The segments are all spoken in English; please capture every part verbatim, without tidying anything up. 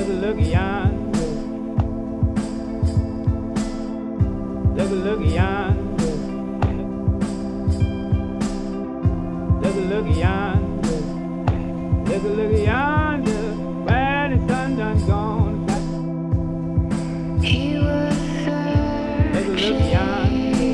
Look a look yonder. Look a look yonder. Look a look yonder. Look a look yonder. Where the sun done gone. He was Look a look yonder.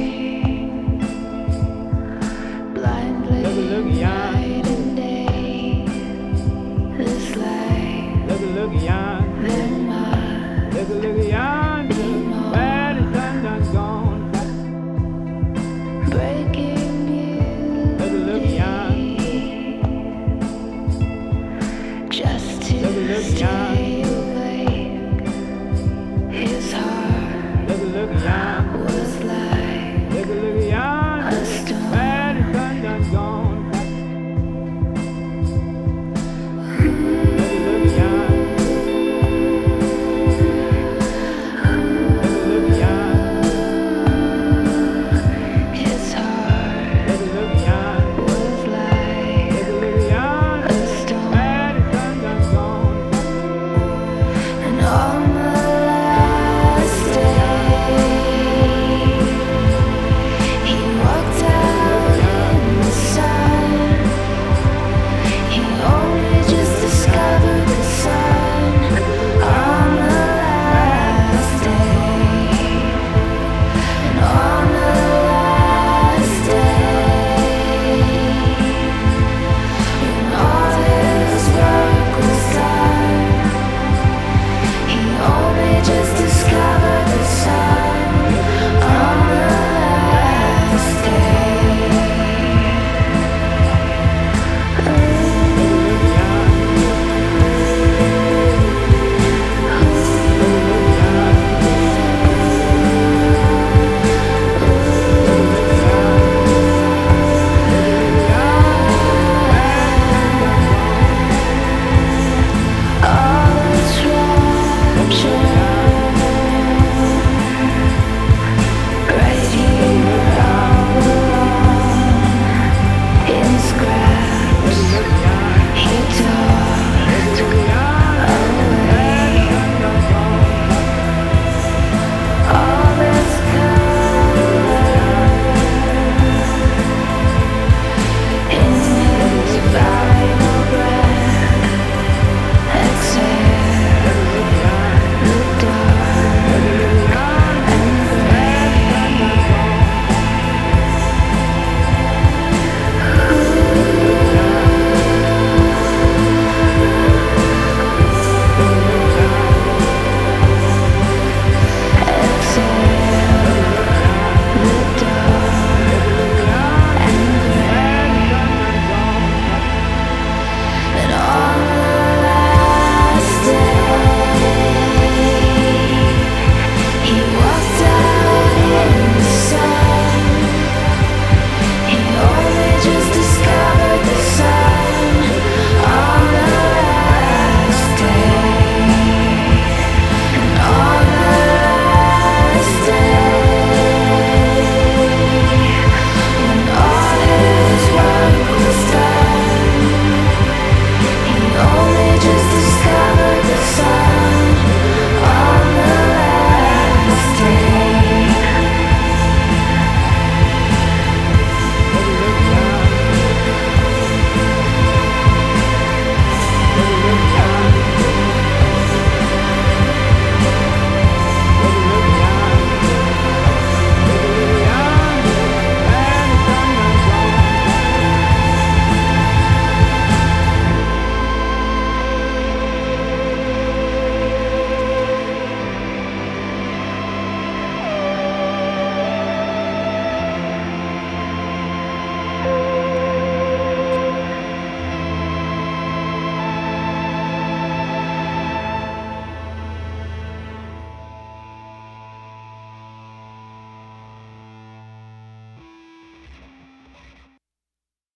blindly Look a look yonder. night and day. This life, Look a look yonder. there must Look a look yonder. Where the sun done gone. breaking Look a look yonder. beauty just to Look a look stay. yonder.